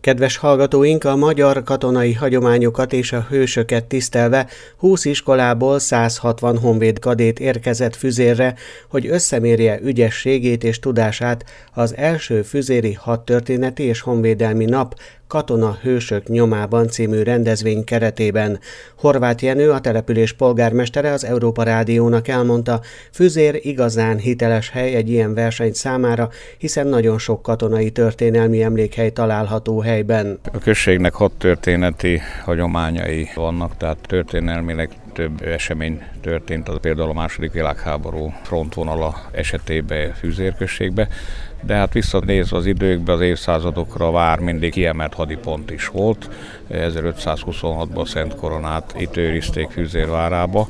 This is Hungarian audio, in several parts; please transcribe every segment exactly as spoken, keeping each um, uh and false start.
Kedves hallgatóink, a magyar katonai hagyományokat és a hősöket tisztelve húsz iskolából száz hatvan honvéd kadét érkezett Füzérre, hogy összemérje ügyességét és tudását az első füzéri hadtörténeti és honvédelmi nap Katona Hősök nyomában című rendezvény keretében. Horváth Jenő, a település polgármestere az Európa Rádiónak elmondta, Füzér igazán hiteles hely egy ilyen verseny számára, hiszen nagyon sok katonai történelmi emlékhely található helyben. A községnek hadtörténeti hagyományai vannak, tehát történelmileg több esemény történt, az például a második világháború frontvonala esetében Füzér községbe, de hát visszanézve az időkbe, az évszázadokra vár mindig kiemelt hadipont is volt. ezerötszázhuszonhatban Szent Koronát itt őrizték Füzér várába,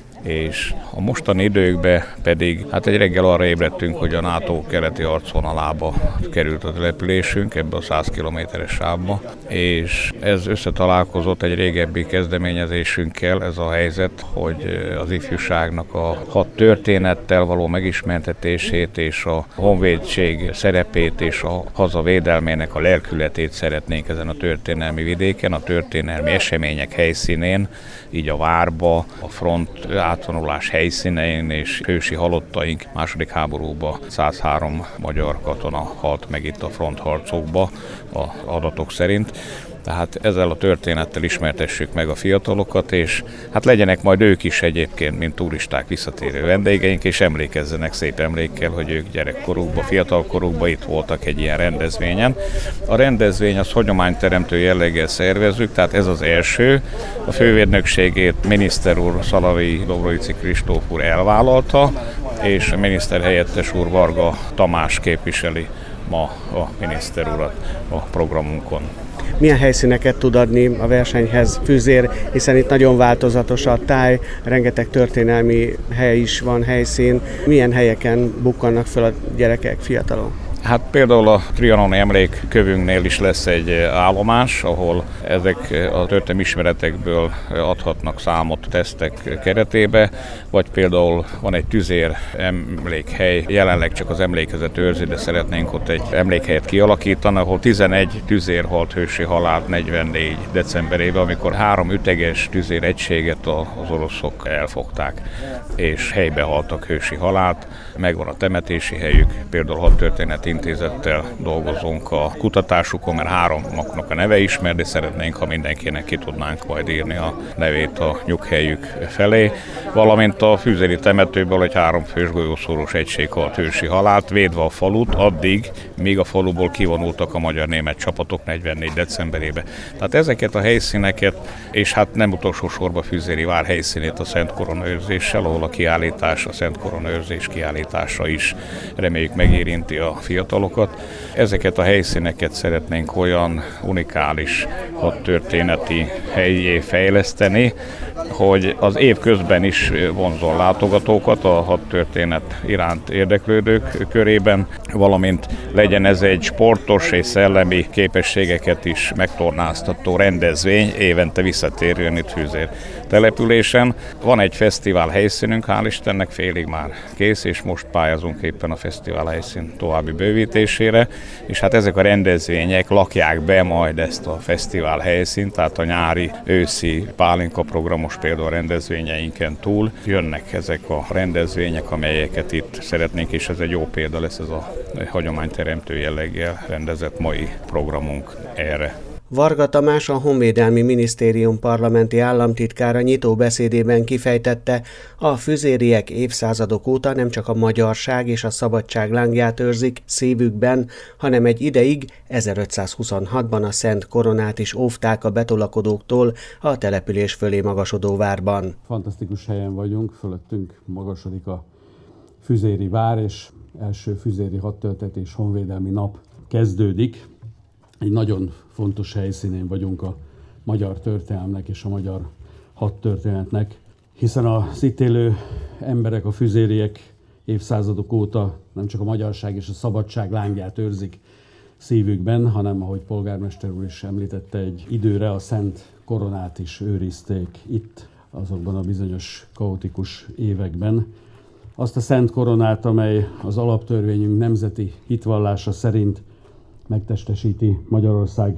és a mostani időkben pedig hát egy reggel arra ébredtünk, hogy a NATO keleti harcvonalába került a településünk, ebbe a száz kilométeres sávba, és ez összetalálkozott egy régebbi kezdeményezésünkkel, ez a helyzet, hogy az ifjúságnak a hadtörténettel való megismertetését és a honvédség szerepét és a hazavédelmének a lelkületét szeretnénk ezen a történelmi vidéken, a történelmi események helyszínén, így a várba, a front átvonulás helyszínein és hősi halottaink második háborúban száz három magyar katona halt meg itt a frontharcokba az adatok szerint. Tehát ezzel a történettel ismertessük meg a fiatalokat, és hát legyenek majd ők is egyébként, mint turisták, visszatérő vendégeink, és emlékezzenek szép emlékkel, hogy ők gyerekkorukban, fiatalkorukban itt voltak egy ilyen rendezvényen. A rendezvény az hagyományteremtő jelleggel szervezzük, tehát ez az első. A fővédnökségét miniszter úr, Szalai Dobrovici Kristóf úr elvállalta, és a miniszterhelyettes úr, Varga Tamás képviseli ma a miniszter urat a programunkon. Milyen helyszíneket tud adni a versenyhez Füzér, hiszen itt nagyon változatos a táj, rengeteg történelmi hely is van, helyszín. Milyen helyeken bukkannak fel a gyerekek, fiatalok? Hát például a trianoni emlékkövünknél is lesz egy állomás, ahol ezek a történelmi ismeretekből adhatnak számot tesztek keretébe, vagy például van egy tüzér emlékhely, jelenleg csak az emlékezet őrzi, de szeretnénk ott egy emlékhelyet kialakítani, ahol tizenegy tüzér halt hősi halált negyvennégy decemberében, amikor három üteges tüzér egységet az oroszok elfogták, és helybe haltak hősi halált. Megvan a temetési helyük, például hadtörténeti intézettel dolgozunk a kutatásukon, mert háromnak a neve ismer, de szeretnénk, ha mindenkinek ki tudnánk majd írni a nevét a nyughelyük felé. Valamint a füzéri temetőből egy három fős golyószórós egység halt hősi halált, védve a falut addig, míg a faluból kivonultak a magyar-német csapatok negyvennégy decemberében. Tehát ezeket a helyszíneket, és hát nem utolsó sorban Füzéri vár helyszínét a Szent Korona őrzéssel, ahol a kiállítás, a Szent Korona őrzés kiállítása is reméljük megérinti a fiatalokat. Ezeket a helyszíneket szeretnénk olyan unikális hadtörténeti helyié fejleszteni, hogy az év közben is vonzol látogatókat a hadtörténet iránt érdeklődők körében, valamint legyen ez egy sportos és szellemi képességeket is megtornáztató rendezvény, évente visszatérően itt Füzér településen. Van egy fesztivál helyszínünk, hál' Istennek félig már kész, és most pályázunk éppen a fesztivál helyszín további bővítésére, és hát ezek a rendezvények lakják be majd ezt a fesztivál helyszínt, tehát a nyári, őszi pálinka programos például rendezvényeinken túl jönnek ezek a rendezvények, amelyeket itt szeretnénk, és ez egy jó példa lesz ez a hagyományteremtő jelleggel rendezett mai programunk erre. Varga Tamás, a Honvédelmi Minisztérium parlamenti államtitkára nyitó beszédében kifejtette, a füzériek évszázadok óta nem csak a magyarság és a szabadság lángját őrzik szívükben, hanem egy ideig, ezerötszázhuszonhatban a Szent Koronát is óvták a betolakodóktól a település fölé magasodó várban. Fantasztikus helyen vagyunk, fölöttünk magasodik a füzéri vár, és első füzéri hadtörténeti és honvédelmi nap kezdődik. Egy nagyon fontos helyszínén vagyunk a magyar történelemnek és a magyar hadtörténetnek, hiszen az itt élő emberek, a füzériek évszázadok óta nem csak a magyarság és a szabadság lángját őrzik szívükben, hanem, ahogy polgármester úr is említette, egy időre a Szent Koronát is őrizték itt, azokban a bizonyos kaotikus években. Azt a Szent Koronát, amely az alaptörvényünk nemzeti hitvallása szerint megtestesíti Magyarország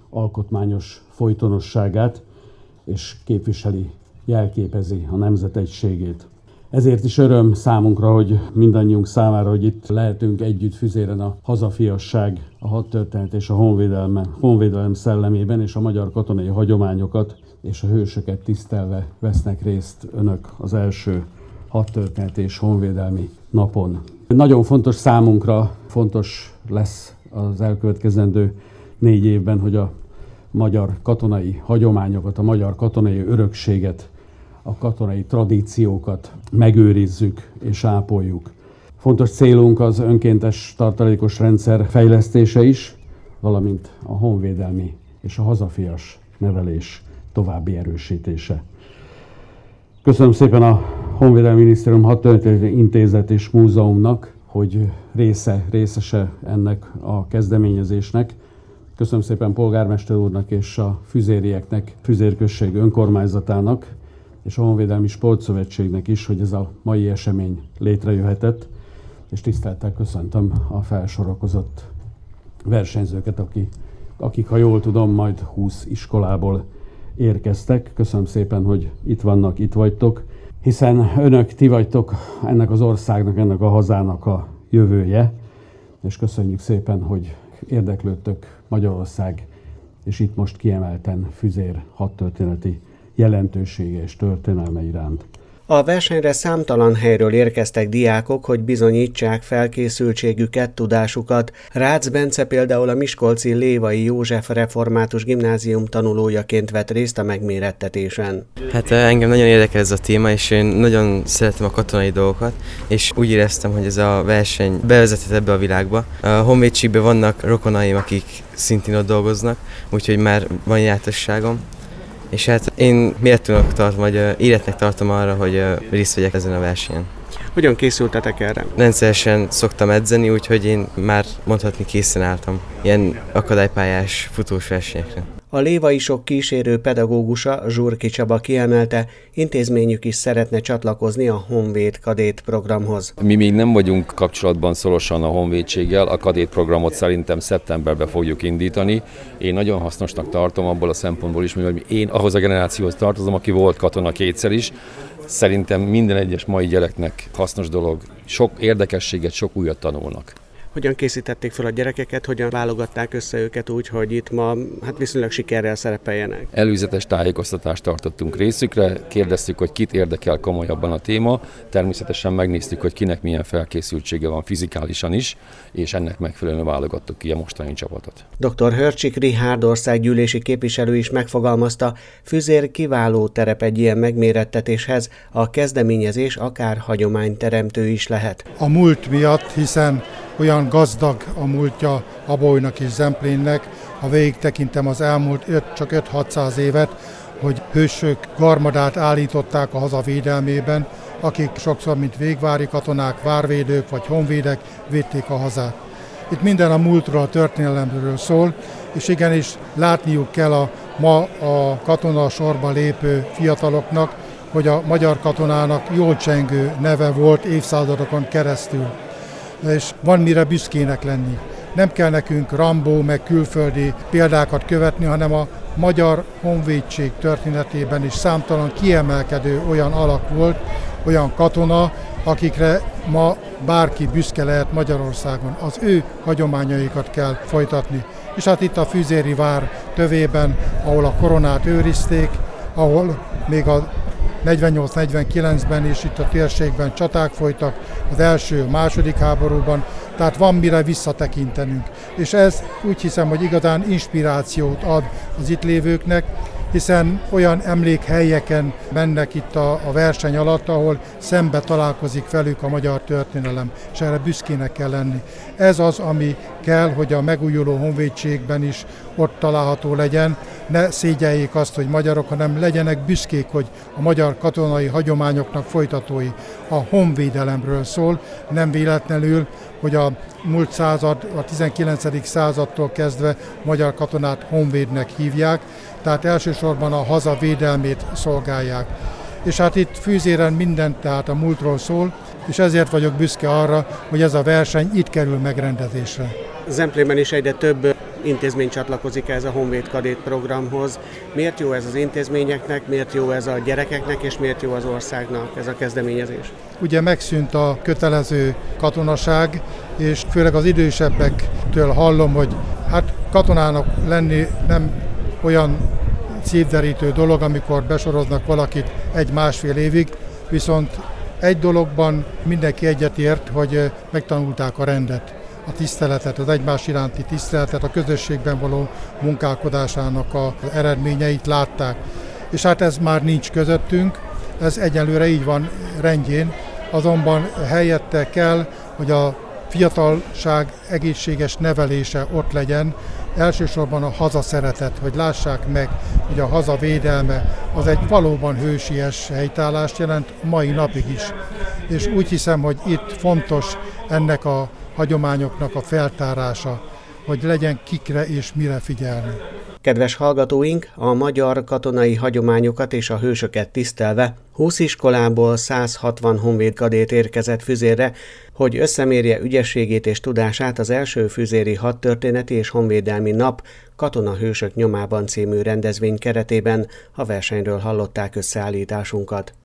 alkotmányos folytonosságát, és képviseli, jelképezi a nemzet egységét. Ezért is öröm számunkra, hogy mindannyiunk számára, hogy itt lehetünk együtt Füzéren a hazafiasság, a hadtörténet és a honvédelem, honvédelem szellemében, és a magyar katonai hagyományokat és a hősöket tisztelve vesznek részt önök az első hadtörténet és honvédelmi napon. Nagyon fontos számunkra, fontos lesz az elkövetkezendő négy évben, hogy a magyar katonai hagyományokat, a magyar katonai örökséget, a katonai tradíciókat megőrizzük és ápoljuk. Fontos célunk az önkéntes tartalékos rendszer fejlesztése is, valamint a honvédelmi és a hazafias nevelés további erősítése. Köszönöm szépen a Honvédelmi Minisztérium Hadtörténeti Intézet és Múzeumnak, hogy része, részese ennek a kezdeményezésnek. Köszönöm szépen polgármester úrnak és a füzérieknek, Füzér község önkormányzatának és a Honvédelmi Sportszövetségnek is, hogy ez a mai esemény létrejöhetett, és tisztelettel köszöntöm a felsorokozott versenyzőket, akik, akik, ha jól tudom, majd húsz iskolából érkeztek. Köszönöm szépen, hogy itt vannak, itt vagytok, hiszen önök, ti vagytok ennek az országnak, ennek a hazának a jövője, és köszönjük szépen, hogy érdeklődtök Magyarország, és itt most kiemelten Füzér hadtörténeti jelentősége és történelme iránt. A versenyre számtalan helyről érkeztek diákok, hogy bizonyítsák felkészültségüket, tudásukat. Rácz Bence például a miskolci Lévai József Református Gimnázium tanulójaként vett részt a megmérettetésen. Hát engem nagyon érdekel ez a téma, és én nagyon szeretem a katonai dolgokat, és úgy éreztem, hogy ez a verseny bevezetett ebbe a világba. A honvédségben vannak rokonaim, akik szintén ott dolgoznak, úgyhogy már van jártasságom. És hát én méltónak tartom, vagy életnek tartom arra, hogy részt vegyek ezen a versenyen. Hogyan készültetek erre? Rendszeresen szoktam edzeni, úgyhogy én már mondhatni készen álltam ilyen akadálypályás futós versenyekre. A lévaisok kísérő pedagógusa, Zsurki Csaba kiemelte, intézményük is szeretne csatlakozni a Honvéd Kadét programhoz. Mi még nem vagyunk kapcsolatban szorosan a honvédséggel, a kadét programot szerintem szeptemberben fogjuk indítani. Én nagyon hasznosnak tartom abból a szempontból is, hogy én ahhoz a generációhoz tartozom, aki volt katona kétszer is. Szerintem minden egyes mai gyereknek hasznos dolog, sok érdekességet, sok újat tanulnak. Hogyan készítették fel a gyerekeket, hogyan válogatták össze őket úgy, hogy itt ma hát viszonylag sikerrel szerepeljenek? Előzetes tájékoztatást tartottunk részükre, kérdeztük, hogy kit érdekel komolyabban a téma, természetesen megnéztük, hogy kinek milyen felkészültsége van fizikálisan is, és ennek megfelelően válogattuk ki a mostani csapatot. doktor Hörcsik Richárd országgyűlési képviselő is megfogalmazta, Füzér kiváló terep egy ilyen megmérettetéshez, a kezdeményezés akár hagyományteremtő is lehet. A múlt miatt, hiszen olyan gazdag a múltja Abaújnak és Zemplénnek, ha végig tekintem az elmúlt öt, csak öt-hatszáz évet, hogy hősök garmadát állították a haza védelmében, akik sokszor, mint végvári katonák, várvédők vagy honvédek védték a hazát. Itt minden a múltról, a történelemről szól, és igenis látniuk kell a ma a katona sorba lépő fiataloknak, hogy a magyar katonának jól csengő neve volt évszázadokon keresztül. És van mire büszkének lenni. Nem kell nekünk Rambó meg külföldi példákat követni, hanem a magyar honvédség történetében is számtalan kiemelkedő olyan alak volt, olyan katona, akikre ma bárki büszke lehet Magyarországon. Az ő hagyományaikat kell folytatni. És hát itt a Füzéri vár tövében, ahol a koronát őrizték, ahol még a negyvennyolc negyvenkilencben is itt a térségben csaták folytak, az első, a második háborúban, tehát van mire visszatekintenünk. És ez úgy hiszem, hogy igazán inspirációt ad az itt lévőknek, hiszen olyan emlékhelyeken mennek itt a, a verseny alatt, ahol szembe találkozik velük a magyar történelem, és erre büszkének kell lenni. Ez az, ami kell, hogy a megújuló honvédségben is ott található legyen. Ne szégyeljék azt, hogy magyarok, hanem legyenek büszkék, hogy a magyar katonai hagyományoknak folytatói. A honvédelemről szól, nem véletlenül, hogy a múlt század, a tizenkilencedik századtól kezdve magyar katonát honvédnek hívják, tehát elsősorban a haza védelmét szolgálják. És hát itt Füzéren minden tehát a múltról szól, és ezért vagyok büszke arra, hogy ez a verseny itt kerül megrendezésre. Zemplében is egyre több intézmény csatlakozik ez a Honvéd Kadét programhoz. Miért jó ez az intézményeknek, miért jó ez a gyerekeknek, és miért jó az országnak ez a kezdeményezés? Ugye megszűnt a kötelező katonaság, és főleg az idősebbektől hallom, hogy hát katonának lenni nem olyan szívderítő dolog, amikor besoroznak valakit egy-másfél évig, viszont egy dologban mindenki egyetért, hogy megtanulták a rendet, a tiszteletet, az egymás iránti tiszteletet, a közösségben való munkálkodásának az eredményeit látták. És hát ez már nincs közöttünk, ez egyelőre így van rendjén, azonban helyette kell, hogy a fiatalság egészséges nevelése ott legyen, elsősorban a hazaszeretet, hogy lássák meg, hogy a haza védelme az egy valóban hősies helytállást jelent mai napig is. És úgy hiszem, hogy itt fontos ennek a hagyományoknak a feltárása, hogy legyen kikre és mire figyelni. Kedves hallgatóink, a magyar katonai hagyományokat és a hősöket tisztelve húsz iskolából száz hatvan honvéd kadét érkezett Füzérre, hogy összemérje ügyességét és tudását az első füzéri hadtörténeti és honvédelmi nap Katonahősök nyomában című rendezvény keretében. A versenyről hallották összeállításunkat.